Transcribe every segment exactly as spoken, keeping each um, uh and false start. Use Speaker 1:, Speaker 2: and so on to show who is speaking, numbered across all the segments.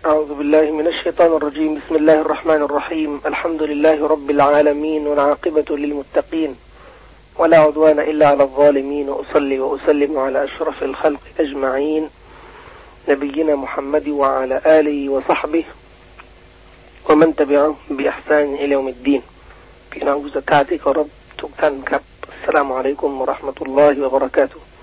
Speaker 1: أعوذ بالله من الشيطان الرجيم بسم الله الرحمن الرحيم الحمد لله رب العالمين والعاقبة للمتقين ولا عدوان إلا على الظالمين وأصلي وأسلم على أشرف الخلق أجمعين نبينا محمد وعلى آله وصحبه ومن تبعهم بإحسان إلى يوم الدين พี่น้องผู้ศรัทธาที่เคารพทุกท่านครับอัสสลามุอะลัยกุมวะเราะห์มะตุลลอฮิวะบะเราะกาตุฮ์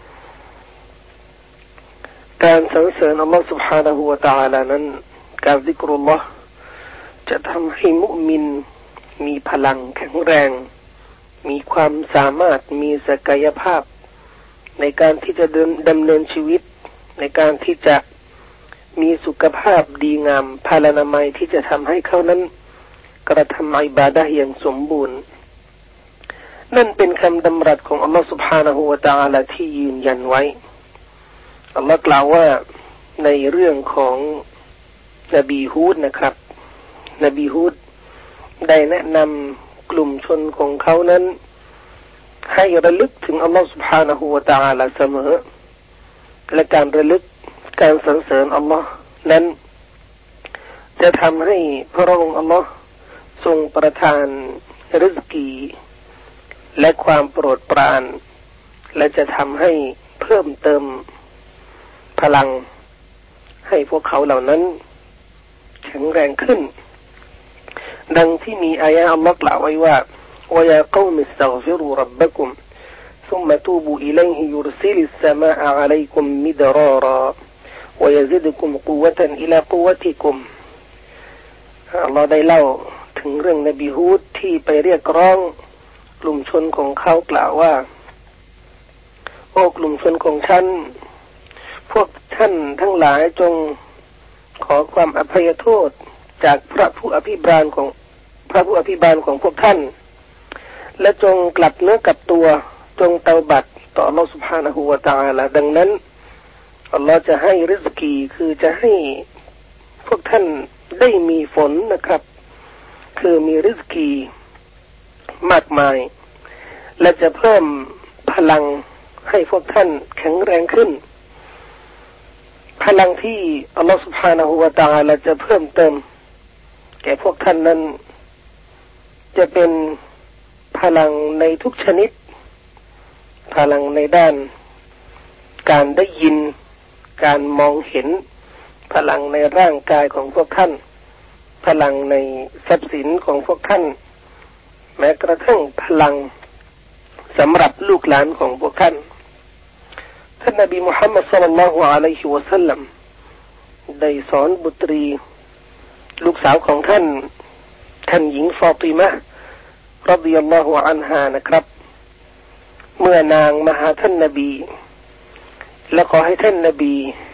Speaker 1: การสรรเสริญอัลลอฮฺ سبحانه และ تعالى นั้นการซิกรุลลอฮ์จะทำให้มุมินมีพลังแข็งแรงมีความสามารถมีศักยภาพในการที่จะดำเนินชีวิตในการที่จะมีสุขภาพดีงามพลานามัยที่จะทำให้เขานั้นกระทำอิบาดะห์อย่างสมบูรณ์นั่นเป็นคำดำรัสของอัลลอฮฺ سبحانه และ تعالى ที่ยืนยันไว้อัลลอฮฺกล่าวว่าในเรื่องของนบีฮูดนะครับนบีฮูดได้แนะนำกลุ่มชนของเขานั้นให้ระลึกถึงอัลลอฮฺ سبحانه และ تعالى เสมอและการระลึกการสรรเสริญอัลลอฮฺนั้นจะทำให้พระองค์อัลลอฮฺทรงประทานริซกีและความโปรดปรานและจะทำให้เพิ่มเติมพลังให้พวกเขาเหล่านั้นแข็งแรงขึ้นดังที่มีอายะห์อัลลอฮฺกล่าวไว้ว่า وَيَا قَوْمِ اسْتَغْفِرُوا رَبَّكُمْ ثُمَّ تُوبُوا إِلَيْهِ يُرْسِلِ السَّمَاءَ عَلَيْكُمْ مِدْرَارًا وَيَزِدْكُمْ قُوَّةً إِلَى قُوَّتِكُمْ อัลลอฮฺได้เล่าถึงเรื่องนบีฮูดที่ไปเรียกร้องกลุ่มชนของเขากล่าวว่าโอ้กลุ่มชนของฉันพวกท่านทั้งหลายจงขอความอภัยโทษจากพระผู้อภิบาลของพระผู้อภิบาลของพวกท่านและจงกลับเนื้อกลับตัวจงเตาบัตต่ออัลลอฮฺ سبحانه และ تعالى ดังนั้นอัลลอฮฺจะให้ริซกีคือจะให้พวกท่านได้มีฝนนะครับคือมีริซกีมากมายและจะเพิ่มพลังให้พวกท่านแข็งแรงขึ้นพลังที่อัลลอฮฺ سبحانه และ تعالى จะเพิ่มเติมแก่พวกท่านนั้นจะเป็นพลังในทุกชนิดพลังในด้านการได้ยินการมองเห็นพลังในร่างกายของพวกท่านพลังในทรัพย์สินของพวกท่านแม้กระทั่งพลังสำหรับลูกหลานของพวกท่านท่านนบีมุฮัมมัดศ็อลลัลลอฮุอะลัยฮิวะซัลลัมได้สอนบุตรีลูกสาวของท่านท่านหญิงฟาติมะห์รอฎิยัลลอฮุอันฮานะครับเมื่อนางมาหาท่านนบีและขอให้ท่านนบี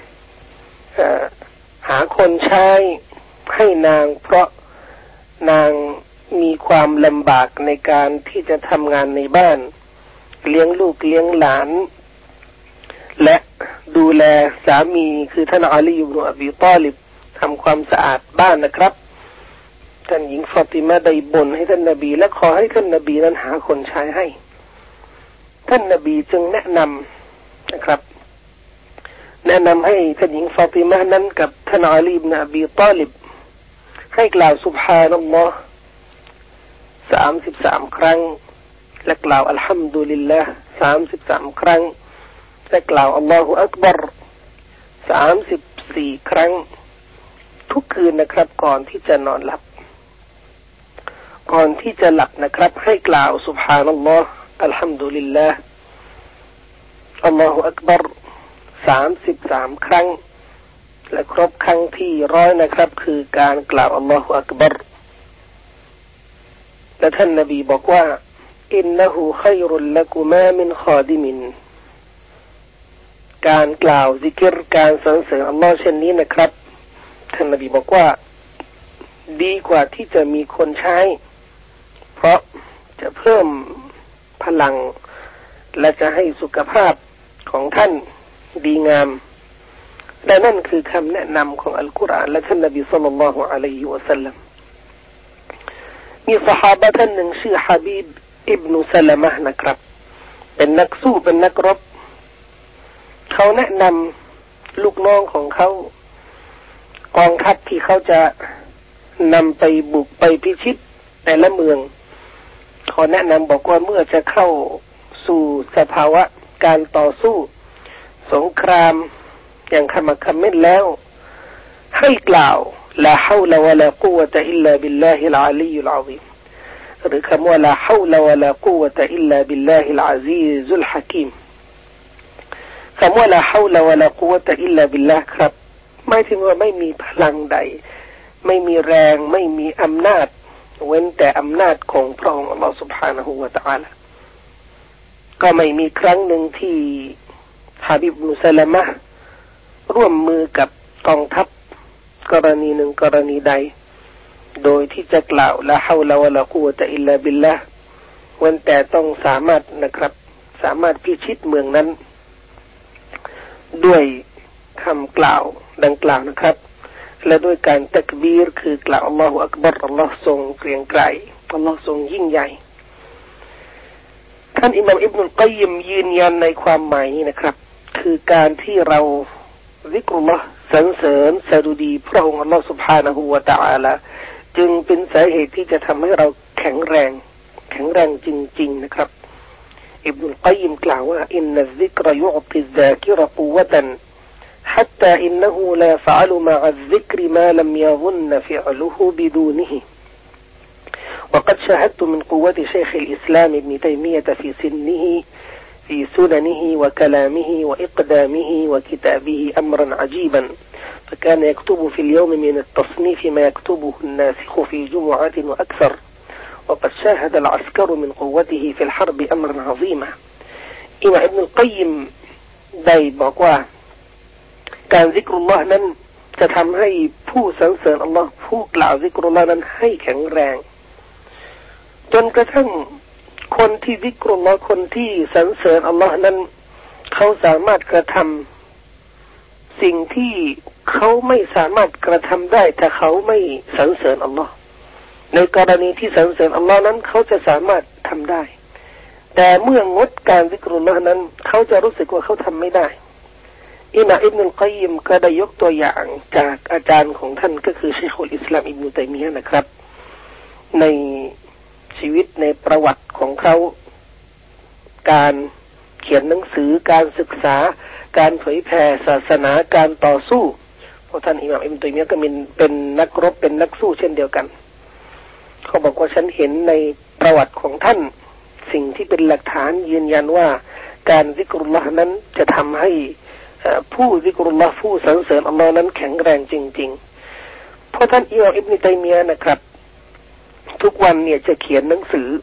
Speaker 1: หาคนใช้ให้นางเพราะนางมีความลำบากในการที่จะทำงานในบ้านเลี้ยงลูกเลี้ยงหลานและดูแลสามีคือท่านอาลีอิบนุอบีฏอลิบทำความสะอาดบ้านนะครับท่านหญิงฟาติมะห์ได้บ่นให้ท่านนบีและขอให้ท่านนบีนั้นหาคนใช้ให้ท่านนบีจึงแนะนำนะครับแนะนำให้ท่านหญิงฟาติมะห์นั้นกับท่านอาลีอิบนุอบีฏอลิบให้กล่าวซุบฮานัลลอฮ์สามสิบสามครั้งและกล่าวอัลฮัมดุลิลลาห์สามสิบสามครั้งและกล่าวอัลลอฮุอักบัรสามสิบสี่ครั้งทุกคืนนะครับก่อนที่จะนอนหลับก่อนที่จะหลับนะครับให้กล่าวซุบฮานัลลอฮ์อัลฮัมดุลิลลาห์อัลลอฮุอักบัรสามสิบสามครั้งและครบครั้งที่ร้อยนะครับคือการกล่าวอัลลอฮุอักบัรและท่านนบีบอกว่าอินนะฮูคัยรุลละกุมามินคอดิมินการกล่าวซิกรการสรรเสริญอัลลอฮ์เช่นนี้นะครับท่านนบีบอกว่าดีกว่าที่จะมีคนใช้เพราะจะเพิ่มพลังและจะให้สุขภาพของท่านดีงามและนั่นคือคำแนะนำของอัลกุรอานและท่านนบีศ็อลลัลลอฮุอะลัยฮิวะซัลลัมมีซอฮาบะห์ท่านหนึ่งชื่อฮะบีบอิบนุซะละมะห์นะครับเป็นนักสู้เป็นนักรบเขาแนะนำลูกน้องของเขากองทัพที่เขาจะนำไปบุกไปพิชิตแต่ละเมืองขอแนะนำบอกว่าเมื่อจะเข้าสู่สภาวะการต่อสู้สงครามอย่างขมักเขม้นแล้วให้กล่าวลาฮาวลาวะลากุวะตะอิลลาบิลลาฮิลอาลียุลอาซีมหรือคำว่าลาฮาวลาวะลากุวะตะอิลลาบิลลาฮิลอาซีซุลฮะกีมคำว่าลาฮาวลาวะลากุวะตะอิลลาบิลลาห์ครับหมายถึงว่าไม่มีพลังใดไม่มีแรงไม่มีอำนาจเว้นแต่อำนาจของพระองค์อัลลอฮฺ سبحانه และ تعالى ก็ไม่มีครั้งหนึ่งที่ฮะบิบนุสลามะห์ร่วมมือกับกองทัพกรณีหนึ่งกรณีใดโดยที่จะกล่าวลาฮาวลาวะลากุวะตะอิลลาบิลลาห์เว้นแต่ต้องสามารถนะครับสามารถพิชิตเมืองนั้นด้วยคำกล่าวดังกล่าวนะครับและด้วยการตักบีรคือกล่าวอัลลอฮฺอักบัรอัลลอฮฺทรงเกรียงไกรอัลลอฮฺทรงยิ่งใหญ่ท่านอิหม่ามอิบนุลกัยยิมยืนยันในความหมายนี้นะครับคือการที่เราซิกรุลลอฮ์สรรเสริญสดุดีพระองค์อัลลอฮฺ سبحانه และ تعالى จึงเป็นสาเหตุที่จะทำให้เราแข็งแรงแข็งแรงจริงๆนะครับอิบนุลกัยยิมกล่าวว่าอินนัซซิกรยุอติซซากิรกุวะตันحتى إنه لا يفعل مع الذكر ما لم يظن فعله بدونه وقد شاهدت من قوة شيخ الإسلام ابن تيمية في سنه في سننه وكلامه وإقدامه وكتابه أمرا عجيبا فكان يكتب في اليوم من التصنيف ما يكتبه الناسخ في جمعات وأكثر وقد شاهد العسكر من قوته في الحرب أمرا عظيما إمام ابن القيمได้บอกว่าการซิกรุลลอฮ์นั้นจะทำให้ผู้สรรเสริญอัลลอฮ์ผู้กล่าวซิกรุลลอฮ์นั้นให้แข็งแรงจนกระทั่งคนที่ซิกรุลลอฮ์คนที่สรรเสริญอัลลอฮ์นั้นเขาสามารถกระทำสิ่งที่เขาไม่สามารถกระทำได้ถ้าเขาไม่สรรเสริญอัลลอฮ์ในกรณีที่สรรเสริญอัลลอฮ์นั้นเขาจะสามารถทำได้แต่เมื่องดการซิกรุลลอฮ์นั้นเขาจะรู้สึกว่าเขาทำไม่ได้อิมามอิบนุลกัยยิมก็ได้ยกตัวอย่างจากอาจารย์ของท่านก็คือชัยคุลอิสลามอิบนุตัยมียะห์นะครับในชีวิตในประวัติของเขาการเขียนหนังสือการศึกษาการเผยแผ่ศาสนาการต่อสู้เพราะท่านอิหม่ามอิบนุตัยมียะห์ก็เป็นนักรบเป็นนักสู้เช่นเดียวกันเขาบอกว่าฉันเห็นในประวัติของท่านสิ่งที่เป็นหลักฐานยืนยันว่าการซิกรุลลอฮ์นั้นจะทำให้ผู้ซิกรุลลอฮ์ผู้สรรเสริญอัลลอฮ์นั้นแข็งแรงจริงๆเพราะท่านอิหม่ามอิบนุตัยมียะห์นะครับทุกวันเนี่ยจะเขียนหนังสือ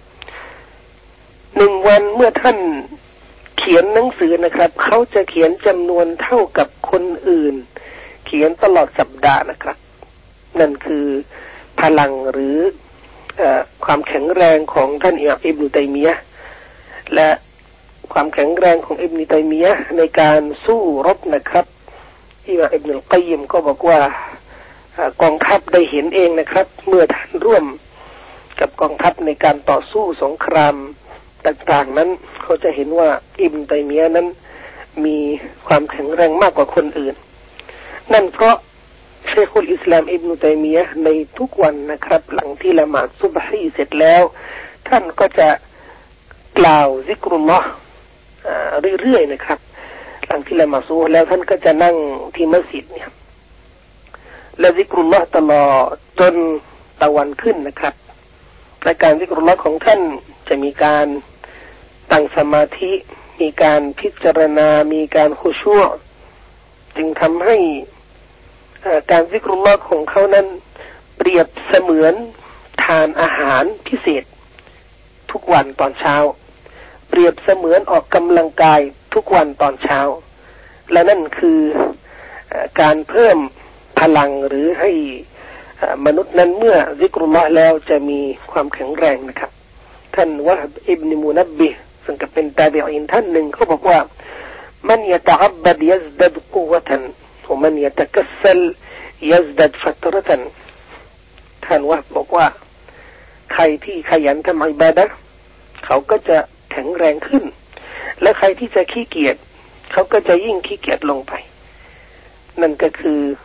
Speaker 1: หนึ่งวันเมื่อท่านเขียนหนังสือนะครับเขาจะเขียนจำนวนเท่ากับคนอื่นเขียนตลอดสัปดาห์นะครับนั่นคือพลังหรือความแข็งแรงของท่านอิหม่ามอิบนุตัยมียะห์และความแข็งแรงของอิบนุตัยมียะห์ในการสู้รบนะครับอิหม่ามอิบนุลกัยยิมก็บอกว่ากองทัพได้เห็นเองนะครับเมื่อท่านร่วมกับกองทัพในการต่อสู้สงครามต่างๆนั้นเขาจะเห็นว่าอิบนุตัยมียะห์นั้นมีความแข็งแรงมากกว่าคนอื่นนั่นเพราะชัยคุลอิสลามอิบนุตัยมียะห์ในทุกวันนะครับหลังที่ละหมาดซุบฮีเสร็จแล้วท่านก็จะกล่าวซิกรุลลอฮ์เรื่อยๆนะครับหลังที่ละหมาดซุบฮ์แล้วท่านก็จะนั่งที่มัสยิดเนี่ยและซิกรุลลอฮ์ตลอดจนตะวันขึ้นนะครับและการซิกรุลลอฮ์ของท่านจะมีการตั้งสมาธิมีการพิจารณามีการคุชูอ์จึงทำให้การซิกรุลลอฮ์ของเขานั้นเปรียบเสมือนทานอาหารพิเศษทุกวันตอนเช้าเปรียบเสมือนออกกำลังกายทุกวันตอนเช้าและนั่นคือการเพิ่มพลังหรือให้มนุษย์นั้นเมื่อซิกรุลลอฮ์แล้วจะมีความแข็งแรงนะครับท่านวะฮบอิบนุมุนับบิฮ์ซึ่งก็เป็นตาบิอีนท่านหนึ่งเขาบอกว่ามันยะตะอับบดยัซดัดกุวะตันวะมันยะตะกัสซัลยัซดัดฟัตเราะตันท่านวะฮบบอกว่าใครที่ขยันทำอิบาดะห์เขาก็จะแข็งแรงขึ้นและใครที่จะขี้เกียจเขาก็จะยิ่งขี้เกียจลงไปนั่นก็คือผ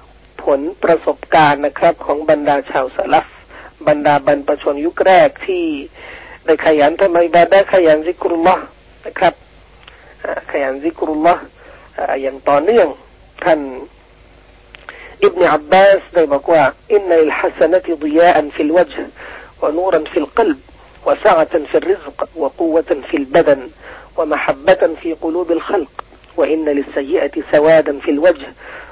Speaker 1: ผลประสบการณ์นะครับของบรรดาชาวสลัฟบรรดาบรรพชนยุคแรกที่ได้ขยันทำอิบาดะห์ขยันซิกรุลลอฮ์นะครับขยันซิกรุลลอฮ์อย่างต่อเนื่องท่านอิบนุอับบาสได้บอกว่าอินนัลฮัสนะติฎิยาอันฟิลวัจห์วะนูรันฟิลกัลบوسعة في الرزق وقوة في البدن ومحبة في قلوب الخلق وإن للسيئة سوادا في الوجه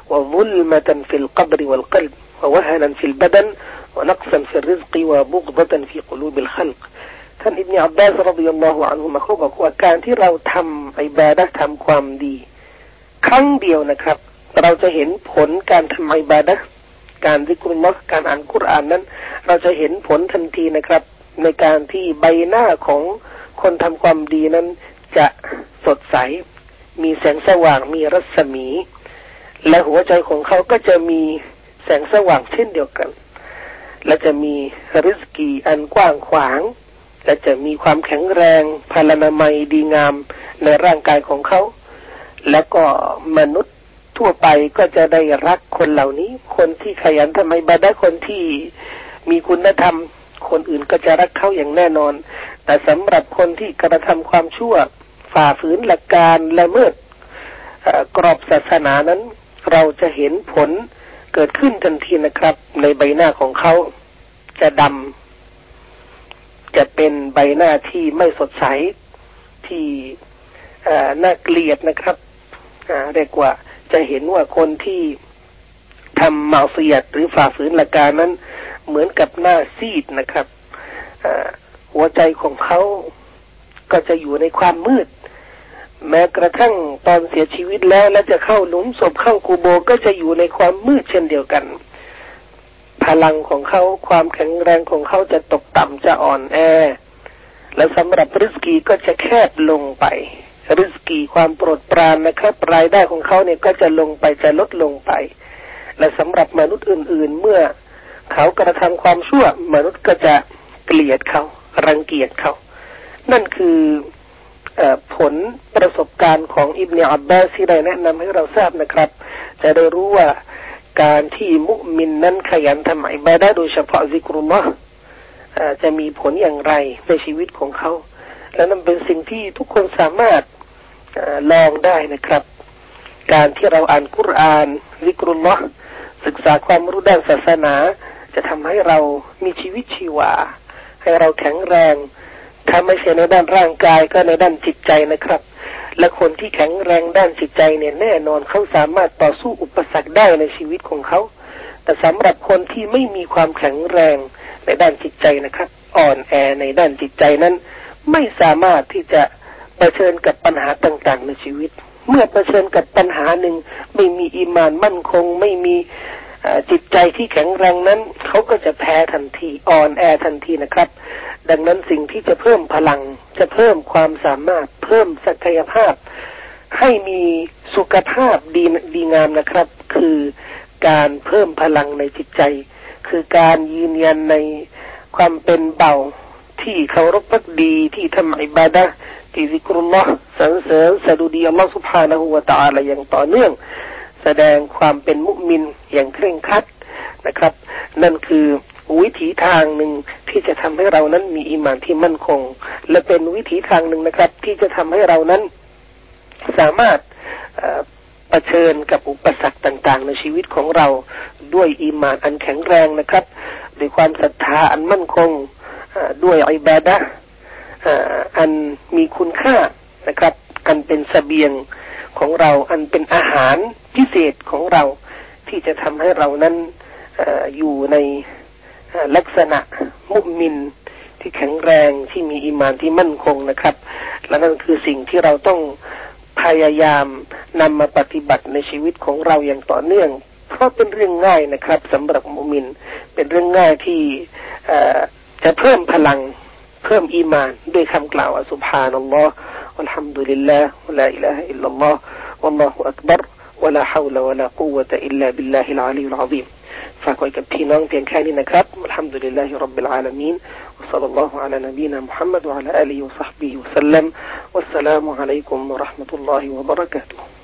Speaker 1: وظلمة في القبر والقلب ووهنا في البدن ونقصا في الرزق وبغضة في قلوب الخلق ท่านอิบนุอับบาสรฎิยัลลอฮุอันฮุมาเขาบอกว่าการที่เราทำอิบาดะห์ทำความดีครั้งเดียวนะครับเราจะเห็นผลการทำอิบาดะห์การซิกรุลลอฮ์การอ่านกุรอานนั้นเราจะเห็นผลทันทีนะครับในการที่ใบหน้าของคนทำความดีนั้นจะสดใสมีแสงสว่างมีรัศมีและหัวใจของเขาก็จะมีแสงสว่างเช่นเดียวกันและจะมีริสกีอันกว้างขวางและจะมีความแข็งแรงพลานามัยดีงามในร่างกายของเขาและก็มนุษย์ทั่วไปก็จะได้รักคนเหล่านี้คนที่ขยันทำอิบาดะห์คนที่มีคุณธรรมคนอื่นก็จะรักเขาอย่างแน่นอนแต่สำหรับคนที่กระทำความชั่วฝ่าฝืนหลักการละเมิดกรอบศาสนานั้นเราจะเห็นผลเกิดขึ้นทันทีนะครับในใบหน้าของเขาจะดำจะเป็นใบหน้าที่ไม่สดใสที่น่าเกลียดนะครับเรียกว่าจะเห็นว่าคนที่ทำมาซียะห์หรือฝ่าฝืนหลักการนั้นเหมือนกับหน้าซีดนะครับหัวใจของเขาก็จะอยู่ในความมืดแม้กระทั่งตอนเสียชีวิตแล้วและจะเข้าหลุมศพเข้ากูโบก็จะอยู่ในความมืดเช่นเดียวกันพลังของเขาความแข็งแรงของเขาจะตกต่ำจะอ่อนแอและสำหรับริสกีก็จะแคบลงไปริสกีความโปรดปรานนะครับรายได้ของเขาเนี่ยก็จะลงไปจะลดลงไปและสำหรับมนุษย์อื่นๆเมื่อเขากระทำความชั่วมนุษย์ก็จะเกลียดเขารังเกียจเขานั่นคือผลประสบการณ์ของอิบนุอับบาสที่ได้แนะนำให้เราทราบนะครับจะได้รู้ว่าการที่มุมินนั้นขยันทำอิบาดะห์โดยเฉพาะซิกรุลลอฮ์จะมีผลอย่างไรในชีวิตของเขาและนั่นเป็นสิ่งที่ทุกคนสามารถลองได้นะครับการที่เราอ่านกุรอานซิกรุลลอฮ์ศึกษาความรู้ด้านศาสนาจะทำให้เรามีชีวิตชีวาให้เราแข็งแรงถ้าไม่ใช่ในด้านร่างกายก็ในด้านจิตใจนะครับและคนที่แข็งแรงด้านจิตใจเนี่ยแน่นอนเขาสามารถต่อสู้อุปสรรคได้ในชีวิตของเขาแต่สำหรับคนที่ไม่มีความแข็งแรงในด้านจิตใจนะครับอ่อนแอในด้านจิตใจนั้นไม่สามารถที่จะเผชิญกับปัญหาต่างๆในชีวิตเมื่อเผชิญกับปัญหาหนึ่งไม่มีอีหม่านมั่นคงไม่มีจิตใจที่แข็งแรงนั้นเขาก็จะแพ้ทันทีอ่อนแอทันทีนะครับดังนั้นสิ่งที่จะเพิ่มพลังจะเพิ่มความสามารถเพิ่มศักยภาพให้มีสุขภาพดีดีงามนะครับคือการเพิ่มพลังในจิตใจคือการยืนยันในความเป็นเบาที่เคารพภักดีที่ทำอิบาดะห์ที่ซิกรุลลอฮ์สรรเสริญสดุดีอัลลอฮ์ซุบฮานะฮูวะตะอาลาอย่างต่อเนื่องแสดงความเป็นมุมินอย่างเคร่งครัดนะครับนั่นคือวิถีทางหนึ่งที่จะทำให้เรานั้นมีอีหม่านที่มั่นคงและเป็นวิถีทางหนึ่งนะครับที่จะทำให้เรานั้นสามารถเผชิญกับอุปสรรคต่างๆในชีวิตของเราด้วยอีหม่านอันแข็งแรงนะครับด้วยความศรัทธาอันมั่นคงด้วยอิบาดะห์อันมีคุณค่านะครับอันเป็นเสบียงของเราอันเป็นอาหารพิเศษของเราที่จะทำให้เรานั้น อ, อยู่ในลักษณะมุมินที่แข็งแรงที่มีอีหม่านที่มั่นคงนะครับและนั่นคือสิ่งที่เราต้องพยายามนำมาปฏิบัติในชีวิตของเราอย่างต่อเนื่องเพราะเป็นเรื่องง่ายนะครับสำหรับมุมินเป็นเรื่องง่ายที่จะเพิ่มพลังเพิ่มอีหม่านด้วยคำกล่าวซุบฮานัลลอฮ์วัลฮัมดุลิลลาฮ์วะลาอิลาฮะอิลลัลลอฮ์วัลลอฮุอักบัรวะลาฮาวละวะลากุวะตะอิลลาบิลลาฮิลอาลียุลอะซีมฝากไว้กับพี่น้องเพียงแค่นี้นะครับอัลฮัมดุลิลลาฮิร็อบบิลอาลามีนวะศ็อลลัลลอฮุอะลานบีนามุฮัมมัดวะอะลาอาลีฮิวะศ็อฮบิฮิวะซัลลัมวัสสลามุอะลัยกุมวะเราะห์มะตุลลอฮิวะบะเราะกาตุฮ์